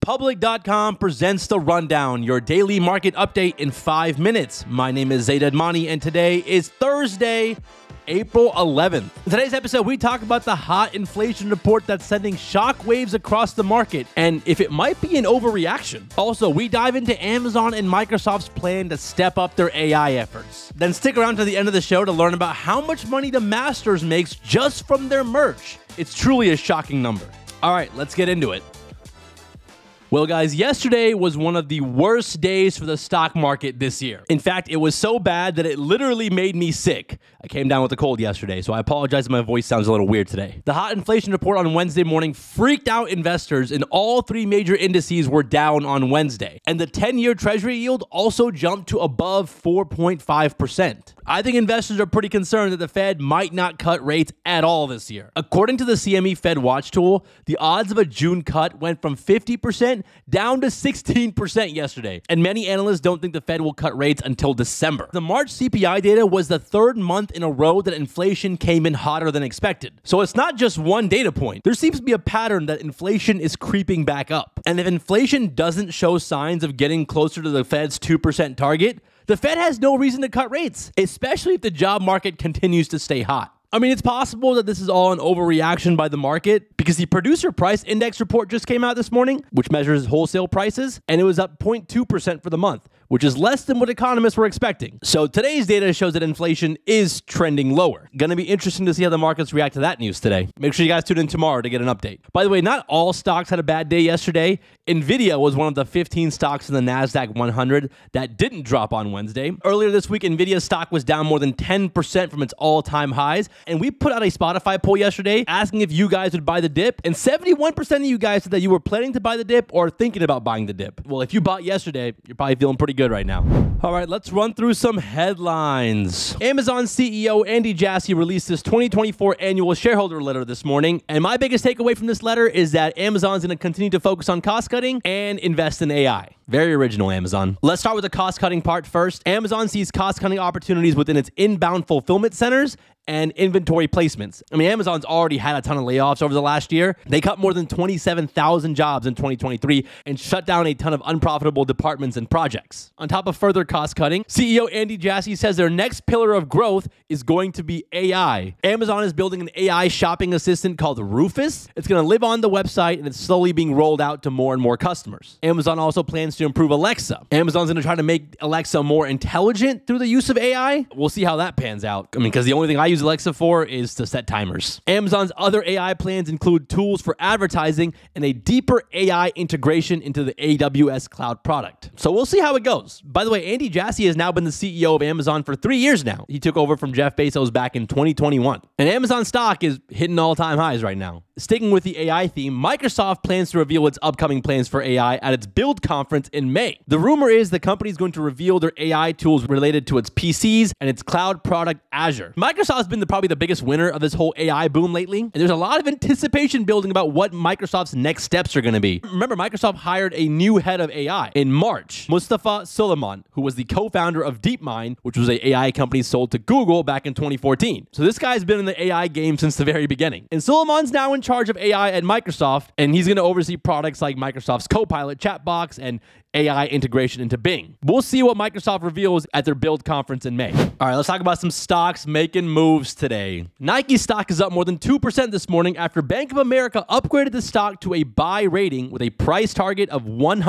Public.com presents The Rundown, your daily market update in 5 minutes. My name is Zaid Edmani, and today is Thursday, April 11th. In today's episode, we talk about the hot inflation report that's sending shockwaves across the market, and if it might be an overreaction. Also, we dive into Amazon and Microsoft's plan to step up their AI efforts. Then stick around to the end of the show to learn about how much money the Masters makes just from their merch. It's truly a shocking number. All right, let's get into it. Well, guys, yesterday was one of the worst days for the stock market this year. In fact, it was so bad that it literally made me sick. I came down with a cold yesterday, so I apologize if my voice sounds a little weird today. The hot inflation report on Wednesday morning freaked out investors, and all three major indices were down on Wednesday. And the 10-year Treasury yield also jumped to above 4.5%. I think investors are pretty concerned that the Fed might not cut rates at all this year. According to the CME Fed Watch tool, the odds of a June cut went from 50% down to 16% yesterday, and many analysts don't think the Fed will cut rates until December. The March CPI data was the third month in a row that inflation came in hotter than expected. So it's not just one data point. There seems to be a pattern that inflation is creeping back up. And if inflation doesn't show signs of getting closer to the Fed's 2% target, the Fed has no reason to cut rates, especially if the job market continues to stay hot. I mean, it's possible that this is all an overreaction by the market because the Producer Price Index report just came out this morning, which measures wholesale prices, and it was up 0.2% for the month, which is less than what economists were expecting. So today's data shows that inflation is trending lower. Gonna be interesting to see how the markets react to that news today. Make sure you guys tune in tomorrow to get an update. By the way, not all stocks had a bad day yesterday. Nvidia was one of the 15 stocks in the NASDAQ 100 that didn't drop on Wednesday. Earlier this week, Nvidia's stock was down more than 10% from its all-time highs. And we put out a Spotify poll yesterday asking if you guys would buy the dip. And 71% of you guys said that you were planning to buy the dip or thinking about buying the dip. Well, if you bought yesterday, you're probably feeling pretty good right now. All right, let's run through some headlines. Amazon CEO Andy Jassy released his 2024 annual shareholder letter this morning. And my biggest takeaway from this letter is that Amazon's going to continue to focus on cost cutting and invest in AI. Very original, Amazon. Let's start with the cost-cutting part first. Amazon sees cost-cutting opportunities within its inbound fulfillment centers and inventory placements. I mean, Amazon's already had a ton of layoffs over the last year. They cut more than 27,000 jobs in 2023 and shut down a ton of unprofitable departments and projects. On top of further cost cutting, CEO Andy Jassy says their next pillar of growth is going to be AI. Amazon is building an AI shopping assistant called Rufus. It's going to live on the website, and it's slowly being rolled out to more and more customers. Amazon also plans to improve Alexa. Amazon's going to try to make Alexa more intelligent through the use of AI. We'll see how that pans out. I mean, because the only thing I use Alexa for is to set timers. Amazon's other AI plans include tools for advertising and a deeper AI integration into the AWS cloud product. So we'll see how it goes. By the way, Andy Jassy has now been the CEO of Amazon for 3 years now. He took over from Jeff Bezos back in 2021. And Amazon stock is hitting all-time highs right now. Sticking with the AI theme, Microsoft plans to reveal its upcoming plans for AI at its Build conference in May. The rumor is the company is going to reveal their AI tools related to its PCs and its cloud product Azure. Microsoft's been probably the biggest winner of this whole AI boom lately, and there's a lot of anticipation building about what Microsoft's next steps are going to be. Remember, Microsoft hired a new head of AI in March, Mustafa Suleyman, who was the co-founder of DeepMind, which was an AI company sold to Google back in 2014. So this guy's been in the AI game since the very beginning. And Suleyman's now in charge of AI at Microsoft, and he's going to oversee products like Microsoft's Copilot chatbox and AI integration into Bing. We'll see what Microsoft reveals at their Build conference in May. All right, let's talk about some stocks making moves today. Nike stock is up more than 2% this morning after Bank of America upgraded the stock to a buy rating with a price target of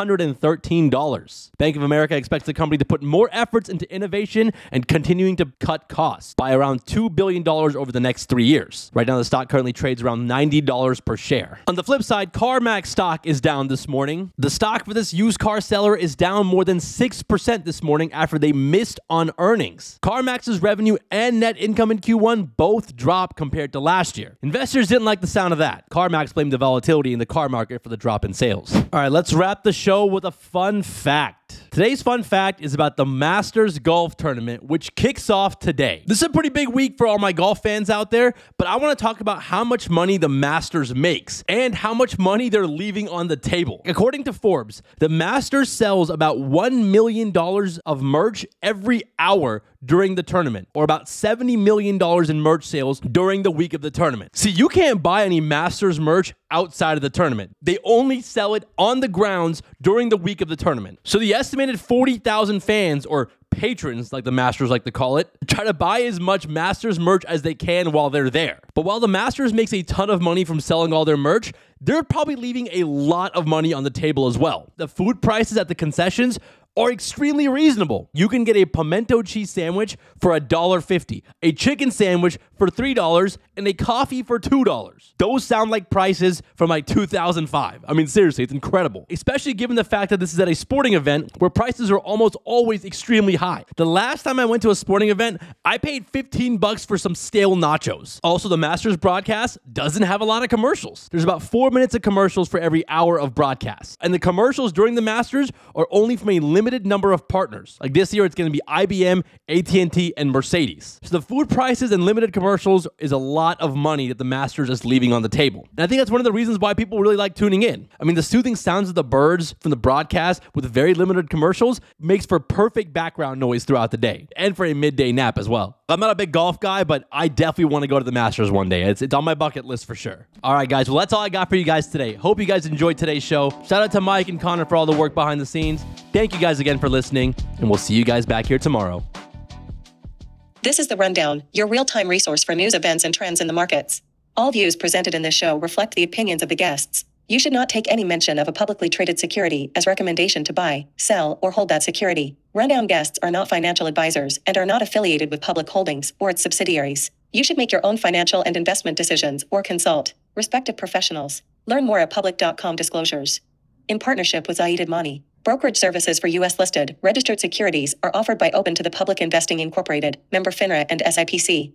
$113. Bank of America expects the company to put more efforts into innovation and continuing to cut costs by around $2 billion over the next 3 years. Right now, the stock currently trades around $90 per share. On the flip side, CarMax stock is down this morning. The stock for this used car seller is down more than 6% this morning after they missed on earnings. CarMax's revenue and net income in Q1 both dropped compared to last year. Investors didn't like the sound of that. CarMax blamed the volatility in the car market for the drop in sales. All right, let's wrap the show with a fun fact. Today's fun fact is about the Masters Golf Tournament, which kicks off today. This is a pretty big week for all my golf fans out there, but I want to talk about how much money the Masters makes and how much money they're leaving on the table. According to Forbes, the Masters sells about $1 million of merch every hour during the tournament, or about $70 million in merch sales during the week of the tournament. See, you can't buy any Masters merch outside of the tournament. They only sell it on the grounds during the week of the tournament. So the estimated 40,000 fans, or patrons, like the Masters like to call it, try to buy as much Masters merch as they can while they're there. But while the Masters makes a ton of money from selling all their merch, they're probably leaving a lot of money on the table as well. The food prices at the concessions are extremely reasonable. You can get a pimento cheese sandwich for $1.50, a chicken sandwich for $3, and a coffee for $2. Those sound like prices from like 2005. I mean, seriously, it's incredible. Especially given the fact that this is at a sporting event where prices are almost always extremely high. The last time I went to a sporting event, I paid $15 for some stale nachos. Also, the Masters broadcast doesn't have a lot of commercials. There's about 4 minutes of commercials for every hour of broadcast. And the commercials during the Masters are only from a limited number of partners. Like this year, it's going to be IBM, AT&T, and Mercedes. So the food prices and limited commercials is a lot of money that the Masters is leaving on the table. And I think that's one of the reasons why people really like tuning in. I mean, the soothing sounds of the birds from the broadcast with very limited commercials makes for perfect background noise throughout the day and for a midday nap as well. I'm not a big golf guy, but I definitely want to go to the Masters one day. It's on my bucket list for sure. All right, guys. Well, that's all I got for you guys today. Hope you guys enjoyed today's show. Shout out to Mike and Connor for all the work behind the scenes. Thank you guys again for listening, and we'll see you guys back here tomorrow. This is The Rundown, your real-time resource for news, events, and trends in the markets. All views presented in this show reflect the opinions of the guests. You should not take any mention of a publicly traded security as recommendation to buy, sell, or hold that security. Rundown guests are not financial advisors and are not affiliated with Public Holdings or its subsidiaries. You should make your own financial and investment decisions or consult respective professionals. Learn more at public.com disclosures. In partnership with Zaid Admani, brokerage services for U.S. listed, registered securities are offered by Open to the Public Investing Incorporated, member FINRA and SIPC.